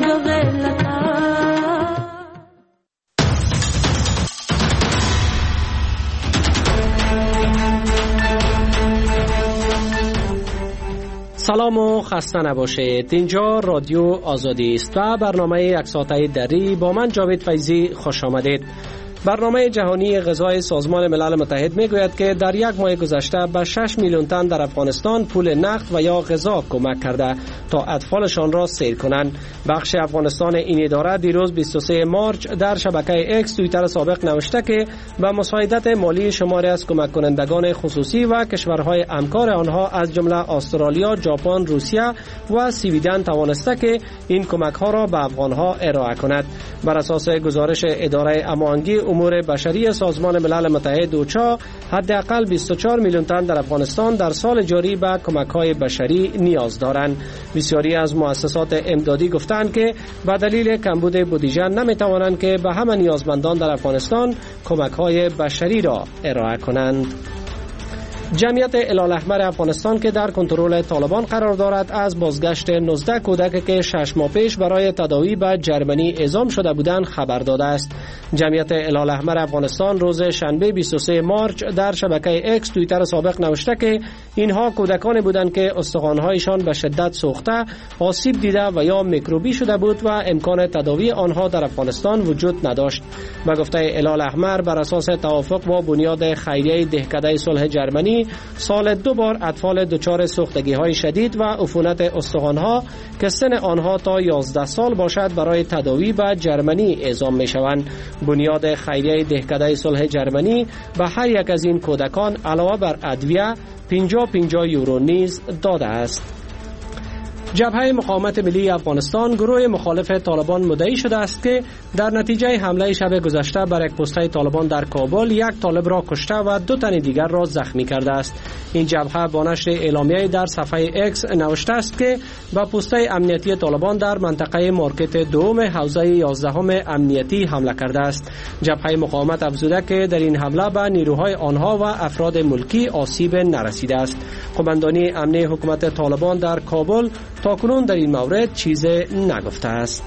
سلام و خسته نباشید. اینجا رادیو آزادی است و برنامه یک ساعته دری با من جاوید فیضی خوش آمدید. برنامه جهانی غذای سازمان ملل متحد میگوید که در یک ماه گذشته به 6 میلیون تن در افغانستان پول نقد و یا غذا کمک کرده تا اطفالشان را سیر کنند. بخش افغانستان این اداره دیروز 23 مارچ در شبکه اکس توییتر سابق نوشته که به مساعدت مالی شماری از کمک کنندگان خصوصی و کشورهای همکار آنها از جمله استرالیا، ژاپن، روسیه و سویدن توانسته که این کمک ها را به افغانها ارائه کند. بر اساس گزارش اداره هماهنگی امور بشری سازمان ملل متحد اوچا، حداقل 24 میلیون تن در افغانستان در سال جاری به کمک‌های بشری نیاز دارند. بسیاری از مؤسسات امدادی گفتند که به دلیل کمبود بودجه نمی‌توانند که به همه نیازمندان در افغانستان کمک‌های بشری را ارائه کنند. جمعیت هلال-احمر افغانستان که در کنترل طالبان قرار دارد از بازگشت 19 کودک که 6 ماه پیش برای تداوی به جرمنی اعزام شده بودند خبر داده است. جمعیت هلال-احمر افغانستان روز شنبه 23 مارچ در شبکه اکس توییتر سابق نوشته که اینها کودکانی بودند که استخوان‌هایشان به شدت سوخته، آسیب دیده و یا میکروبی شده بود و امکان تداوی آنها در افغانستان وجود نداشت. به گفته هلال-احمر بر اساس توافق با بنیاد خیریه دهکده صلح جرمنی سال 2 بار اطفال دچار سوختگی‌های شدید و عفونت استخوان‌ها که سن آنها تا 11 سال باشد برای تداوی به جرمنی اعزام می‌شوند. بنیاد خیریه دهکده صلح جرمنی به هر یک از این کودکان علاوه بر ادویه 50 یورو نیز داده است. جبهه مقاومت ملی افغانستان گروه مخالف طالبان مدعی شده است که در نتیجه حمله شب گذشته بر یک پسته طالبان در کابل یک طالب را کشته و 2 تن دیگر را زخمی کرده است. این جبهه با نشر اعلامیه‌ای در صفحه اکس نوشته است که به پسته امنیتی طالبان در منطقه مارکت دوم حوزه 11 امنیتی حمله کرده است. جبهه مقاومت افزوده که در این حمله به نیروهای آنها و افراد ملکی آسیب نرسیده است. قماندانی امنی حکومت طالبان در کابل تاکنون در این مورد چیز نگفته است.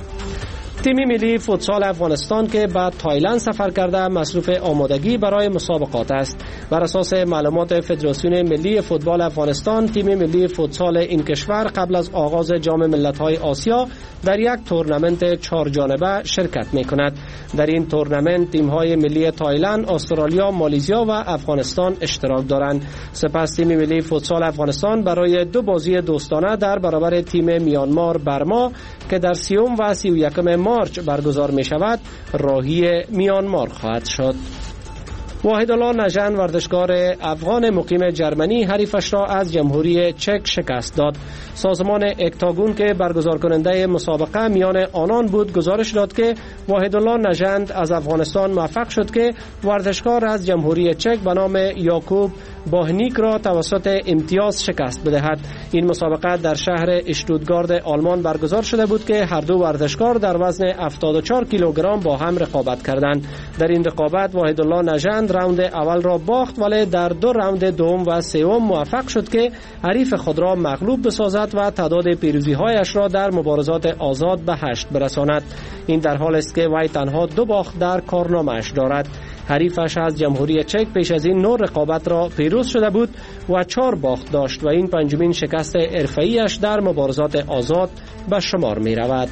تیم ملی فوتسال افغانستان که به تایلند سفر کرده مصروف آمادگی برای مسابقات است. بر اساس معلومات فدراسیون ملی فوتبال افغانستان، تیم ملی فوتسال این کشور قبل از آغاز جام ملت‌های آسیا در یک تورنمنت 4 جانبه شرکت می‌کند. در این تورنمنت تیم‌های ملی تایلند، استرالیا، مالزیا و افغانستان اشتراک دارند. سپس تیم ملی فوتسال افغانستان برای 2 بازی دوستانه در برابر تیم میانمار برما که در 30 و 31 مارچ برگزار می شود راهی میانمار خواهد شد. واحدالله نژند ورزشکار افغان مقیم جرمنی حریفش را از جمهوری چک شکست داد. سازمان اکتاگون که برگزار کننده مسابقه میان آنان بود گزارش داد که واحدالله نژند از افغانستان موفق شد که ورزشکار از جمهوری چک به نام یاکوب باهنیک را توسط امتیاز شکست بدهد. این مسابقه در شهر اشتوتگارت آلمان برگزار شده بود که هر دو ورزشکار در وزن 74 کیلوگرم با هم رقابت کردند. در این رقابت واحدالله نژند راوند اول را باخت، ولی در 2 راوند دوم و سوم موفق شد که حریف خود را مغلوب بسازد و تعداد پیروزی‌هایش را در مبارزات آزاد به 8 برساند. این در حال است که وی تنها 2 باخت در کارنامه‌اش دارد. حریفش از جمهوری چک پیش از این 9 رقابت را پیروز شده بود و 4 باخت داشت و این 5مین شکست حرفه‌ایش در مبارزات آزاد به شمار می رود.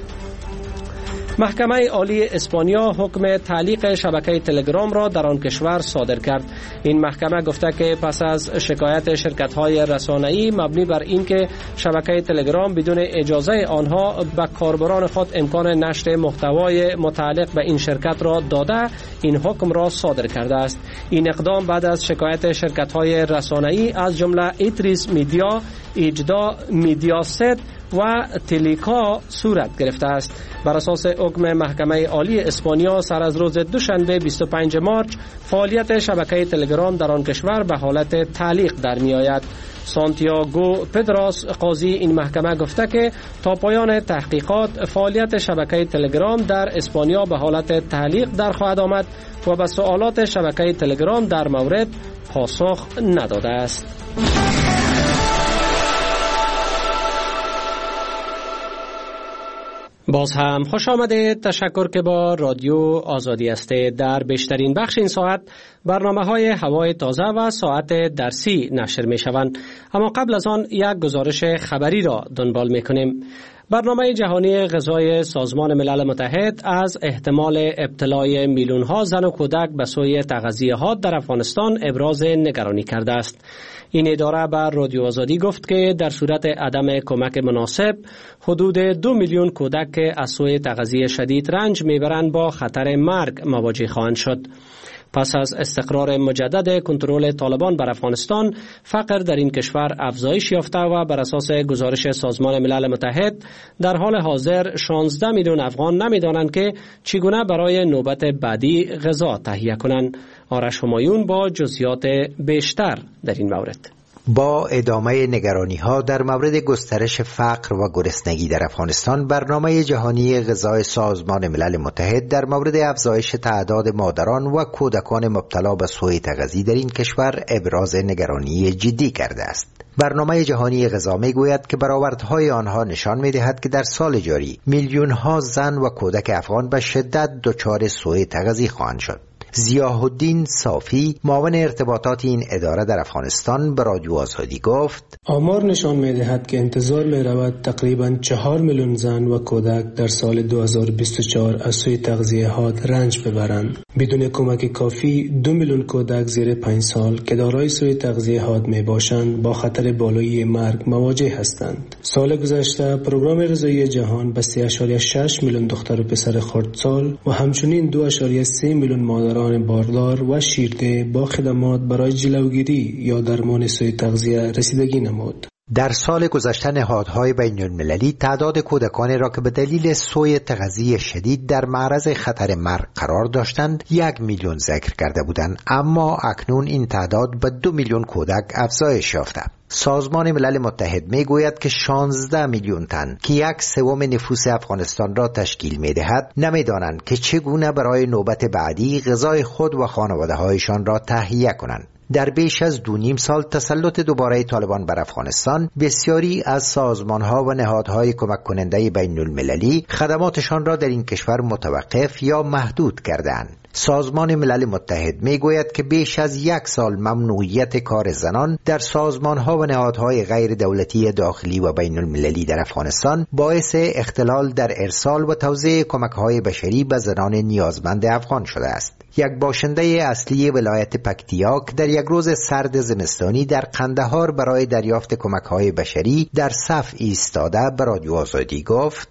محکمه عالی اسپانیا حکم تعلیق شبکه تلگرام را در آن کشور صادر کرد. این محکمه گفته که پس از شکایت شرکت‌های رسانه‌ای مبنی بر اینکه شبکه تلگرام بدون اجازه آنها به کاربران خود امکان نشر محتوای متعلق به این شرکت را داده، این حکم را صادر کرده است. این اقدام بعد از شکایت شرکت‌های رسانه‌ای از جمله ایتریس میدیا، ایجدا میدیاست و تلیکا صورت گرفته است. بر اساس حکم محکمه عالی اسپانیا سر از روز دوشنبه 25 مارچ فعالیت شبکه تلگرام در آن کشور به حالت تعلیق در می آید. سانتیاگو پدراس قاضی این محکمه گفته که تا پایان تحقیقات فعالیت شبکه تلگرام در اسپانیا به حالت تعلیق در خواهد آمد و به سوالات شبکه تلگرام در مورد پاسخ نداده است. باز هم خوش آمدید. تشکر که با رادیو آزادی هستید. در بیشترین بخش این ساعت برنامه‌های هوای تازه و ساعت درسی نشر می‌شوند. اما قبل از آن یک گزارش خبری را دنبال می‌کنیم. برنامه جهانی غذای سازمان ملل متحد از احتمال ابتلای میلیون‌ها زن و کودک به سوی تغذیه حاد در افغانستان ابراز نگرانی کرده است. این اداره بر رادیو آزادی گفت که در صورت عدم کمک مناسب حدود 2 میلیون کودک که از سوی تغذیه شدید رنج میبرند با خطر مرگ مواجه خواهند شد. پس از استقرار مجدد کنترل طالبان بر افغانستان، فقر در این کشور افزایش یافته و بر اساس گزارش سازمان ملل متحد در حال حاضر 16 میلیون افغان نمیدانند که چگونه برای نوبت بعدی غذا تهیه کنند. آرش همایون با جزئیات بیشتر در این مورد. با ادامه نگرانی‌ها در مورد گسترش فقر و گرسنگی در افغانستان، برنامه جهانی غذای سازمان ملل متحد در مورد افزایش تعداد مادران و کودکان مبتلا به سوء تغذیه در این کشور ابراز نگرانی جدی کرده است. برنامه جهانی غذا میگوید که برآوردهای آنها نشان می‌دهد که در سال جاری میلیون‌ها زن و کودک افغان به شدت دچار سوء تغذیه خواهند شد. ضیاء الدین صافی، معاون ارتباطات این اداره در افغانستان، به رادیو آزادی گفت: آمار نشان می‌دهد که انتظار می‌رود تقریباً 4 میلیون زن و کودک در سال 2024 از سوی تغذیه حاد رنج ببرند. بدون کمک کافی 2 میلیون کودک زیر 5 سال که دارای سوی تغذیه حاد میباشند با خطر بالایی مرگ مواجه هستند. سال گذشته پروگرام غذایی جهان به 3.6 میلیون دختر و پسر خردسال و همچنین 2.3 میلیون مادران باردار و شیرده با خدمات برای جلوگیری یا درمان سوء تغذیه رسیدگی نمود. در سال گذشته نهادهای بین المللی تعداد کودکانی را که به دلیل سوء تغذیه شدید در معرض خطر مرگ قرار داشتند 1 میلیون ذکر کرده بودند، اما اکنون این تعداد به 2 میلیون کودک افزایش یافته. سازمان ملل متحد میگوید که 16 میلیون تن که 1/3 نفوس افغانستان را تشکیل میدهد نمیدانند که چگونه برای نوبت بعدی غذای خود و خانواده‌هایشان را تهیه کنند. در بیش از 2.5 سال تسلط دوباره طالبان بر افغانستان، بسیاری از سازمان‌ها و نهادهای کمک کننده بین المللی خدماتشان را در این کشور متوقف یا محدود کردند. سازمان ملل متحد میگوید که بیش از 1 سال ممنوعیت کار زنان در سازمان‌ها و نهادهای غیر دولتی داخلی و بین المللی در افغانستان باعث اختلال در ارسال و توزیع کمک‌های بشری به زنان نیازمند افغان شده است. یک باشنده اصلی ولایت پکتیاک در یک روز سرد زمستانی در قندهار برای دریافت کمک‌های بشری در صف ایستاده به رادیو آزادی گفت: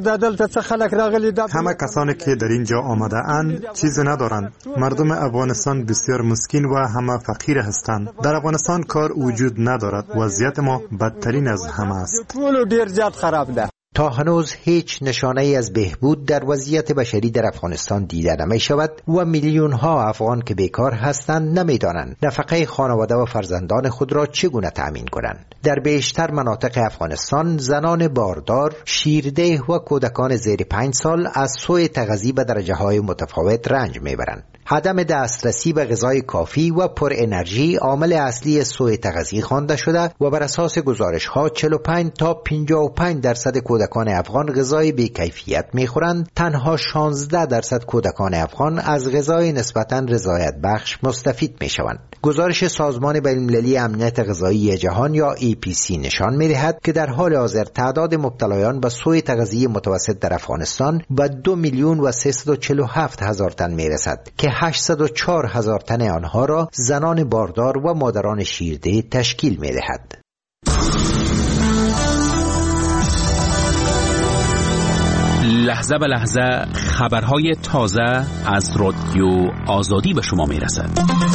همه کسانی که در اینجا آمده اند چیزی ندارند. مردم افغانستان بسیار مسکین و همه فقیر هستند. در افغانستان کار وجود ندارد. وضعیت ما بدترین از همه است. تا هنوز هیچ نشانه ای از بهبود در وضعیت بشری در افغانستان دیده نمی شود و میلیون ها افغان که بیکار هستند نمی دانند نفقه خانواده و فرزندان خود را چگونه تأمین کنند. در بیشتر مناطق افغانستان زنان باردار، شیرده و کودکان زیر 5 سال از سوء تغذیه به درجه های متفاوت رنج می برند. عدم دسترسی به غذای کافی و پر انرژی عامل اصلی سوء تغذیه خوانده شده و بر اساس گزارش‌ها 45 تا 55% کودکان افغان غذای بی‌کیفیت می‌خورند. تنها 16% کودکان افغان از غذای نسبتاً رضایت بخش مستفید می‌شوند. گزارش سازمان بین‌المللی امنیت غذایی جهان یا EPC نشان می‌دهد که در حال حاضر تعداد مبتلایان به سوء تغذیه متوسط در افغانستان به 2,347,000 تن می‌رسد که 804,000 تن آنها را زنان باردار و مادران شیرده تشکیل می‌دهد. لحظه به لحظه خبرهای تازه از رادیو آزادی به شما میرسد.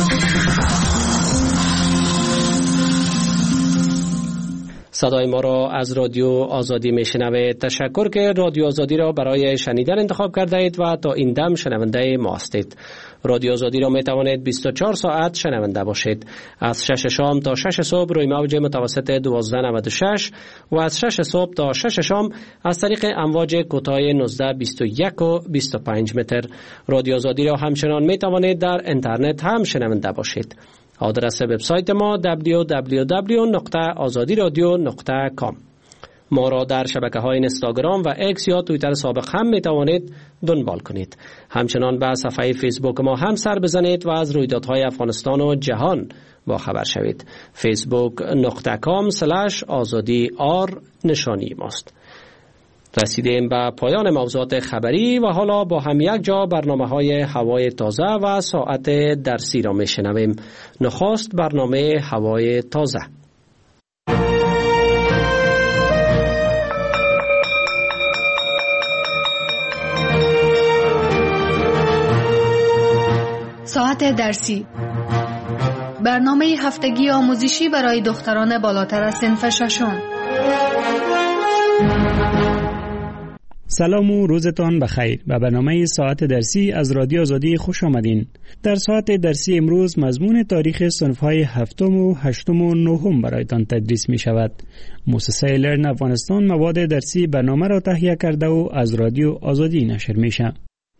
صدای ما را از رادیو آزادی میشنوید. تشکر که رادیو آزادی را برای شنیدن انتخاب کرده اید و تا این دم شنونده ما هستید. رادیو آزادی را می توانید 24 ساعت شنونده باشید. از 6 شام تا 6 صبح روی موج متوسط 1296 و از 6 صبح تا 6 شام از طریق امواج کوتاه 19، 21 و 25 متر. رادیو آزادی را همچنان می توانید در اینترنت هم شنونده باشید. آدرس وبسایت ما www.azadiradio.com. ما را در شبکه‌های اینستاگرام و اکس یا توییتر سابق هم میتوانید دنبال کنید. همچنان به صفحه فیسبوک ما هم سر بزنید و از رویدادهای افغانستان و جهان با خبر شوید. facebook.com/azadi_r نشانی ماست. رسیدیم به پایان موضوعات خبری و حالا با هم یک جا برنامه‌های هوای تازه و ساعت درسی را میشنویم. نخست برنامه هوای تازه. ساعت درسی، برنامه هفتگی آموزشی برای دختران بالاتر از صنف ششم. سلام و روزتان بخیر. به برنامه ساعت درسی از رادیو آزادی خوش آمدین. در ساعت درسی امروز مضمون تاریخ صنف‌های هفتم و هشتم و نهم برایتان تدریس می شود. مؤسسه لرن افغانستان مواد درسی برنامه را تهیه کرده و از رادیو آزادی نشر می شود.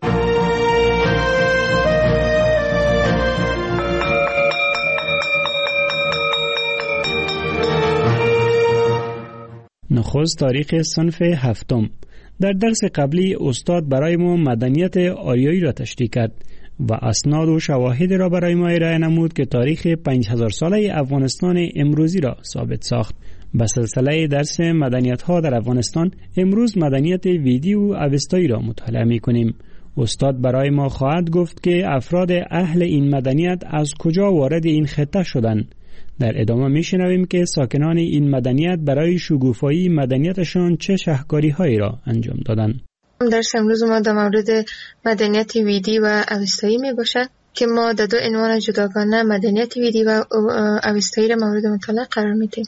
نخست تاریخ صنف هفتم. در درس قبلی استاد برای ما مدنیت آریایی را تشریح کرد و اسناد و شواهد را برای ما ارائه نمود که تاریخ 5000 ساله افغانستان امروزی را ثابت ساخت. به سلسله درس مدنیت ها در افغانستان امروز مدنیت ویدی و اوستایی را مطالعه می کنیم. استاد برای ما خواهد گفت که افراد اهل این مدنیت از کجا وارد این خطه شدند. در ادامه میشنویم که ساکنان این مدنیت برای شگوفایی مدنیتشان چه شهکاری‌هایی را انجام دادند. درس امروز ما در مورد مدنیت ویدی و اوستایی می باشد که ما در دو عنوان جداگانه مدنیت ویدی و اوستایی را مورد مطالعه قرار میدیم.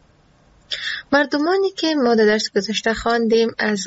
مردمانی که ما در درس گذشته خواندیم از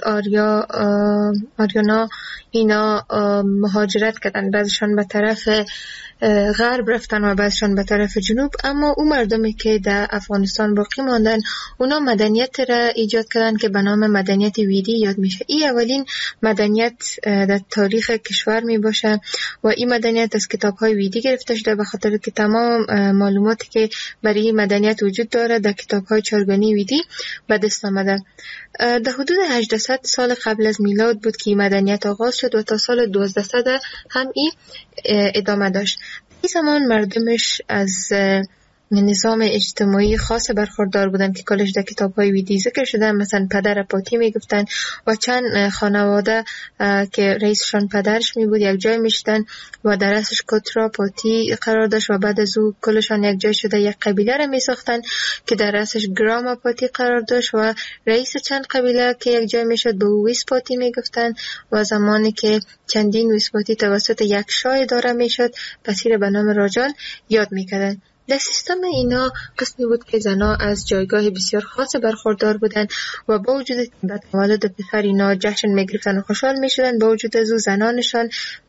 آریانا اینا مهاجرت کردن، بعضشان به طرف غرب رفتن و بعضشان به طرف جنوب، اما اون مردمی که در افغانستان باقی ماندن اونا مدنیت را ایجاد کردن که به نام مدنیت ویدی یاد میشه. این اولین مدنیت در تاریخ کشور می باشه و این مدنیت از کتاب های ویدی گرفته شده، به خاطر که تمام معلوماتی که برای این مدنیت وجود داره در کتاب های چارگانی ویدی به دست آمده. در حدود 800 سال قبل از میلاد بود که این مدنیت آغاز شد و تا سال 1200 هم این ادامه داشت. این زمان مردمش از نظام اجتماعی خاص برخوردار بودن که کلش در کتاب‌های ویدی ذکر شده. مثلا پدر پاتی میگفتن و چند خانواده که رئیسشان پدرش می بود یک جای میشدن و در رأسش کترا پاتی قرار داشت و بعد از او کلشان یک جای شده یک قبیله را میساختن که در رأسش گراما پاتی قرار داشت و رئیس چند قبیله که یک جای میشد به او ویس پاتی میگفتن و زمانی که چندین ویس پاتی توسط یک شاه اداره میشد پسیر به نام راجال یاد میکردن. در سیستم اینا قسمی بود که زنها از جایگاه بسیار خاص برخوردار بودند و با وجود به تولد پسر اینا جشن میگرفتن و خوشحال میشدن، با وجود از او زنانشان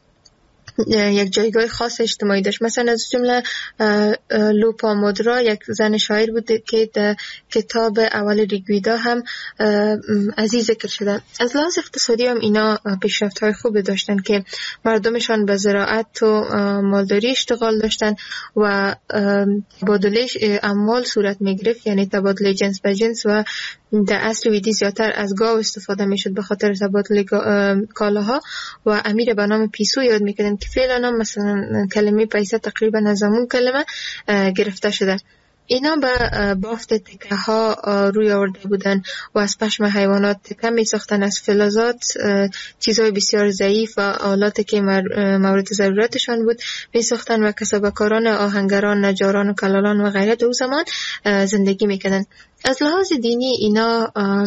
یک جایگاه خاص اجتماعی داشت. مثلا از جمله لوپامودرا یک زن شاعر بود که در کتاب اول ریگویدا هم از این ذکر شده. از لحاظ اقتصادی هم اینا پیشرفت‌های خوب داشتن که مردمشان به زراعت و مالداری اشتغال داشتن و تبادله اموال صورت میگرفت، یعنی تبادله جنس به جنس، و در عصر ویدی زیادتر از گاو استفاده میشد به خاطر تبادل کالاها و امیر به نام پیسو یاد میکردن که فعلا هم مثلا کلمه پیسه تقریبا از همون کلمه گرفته شده. اینا به بافت تکه ها روی آورده بودن و از پشم حیوانات تکه می ساختن، از فلزات چیزهای بسیار ضعیف و آلاتی که مورد ضرورتشان بود می ساختن و کسابکاران، آهنگران، نجاران و کلالان و غیره در زمان زندگی می کردن. از لحاظ دینی اینا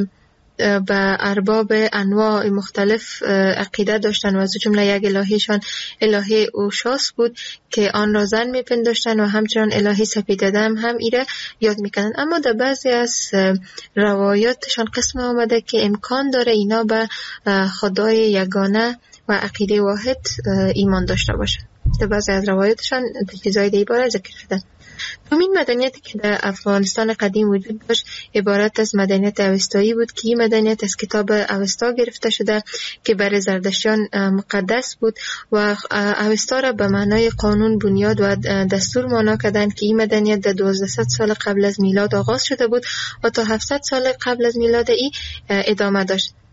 به ارباب انواع مختلف عقیده داشتن و از جمله یک الهیشان الهه اوشاس بود که آن را زن میپنداشتن و همچنان الهه سپیددم هم ایره یاد میکنن. اما در بعضی از روایاتشان قسم آمده که امکان داره اینا به خدای یگانه و عقیده واحد ایمان داشته باشن. در بعضی از روایاتشان چیزهای دیگه باره ذکر شده. دومین مدنیتی که در افغانستان قدیم وجود داشت عبارت از مدنیت اوستایی بود که این مدنیت از کتاب اوستا گرفته شده که برای زردشتیان مقدس بود و اوستا را به معنای قانون، بنیاد و دستور معنا کردند که این مدنیت در 1200 سال قبل از میلاد آغاز شده بود و تا 700 سال قبل از میلاد ادامه داشت.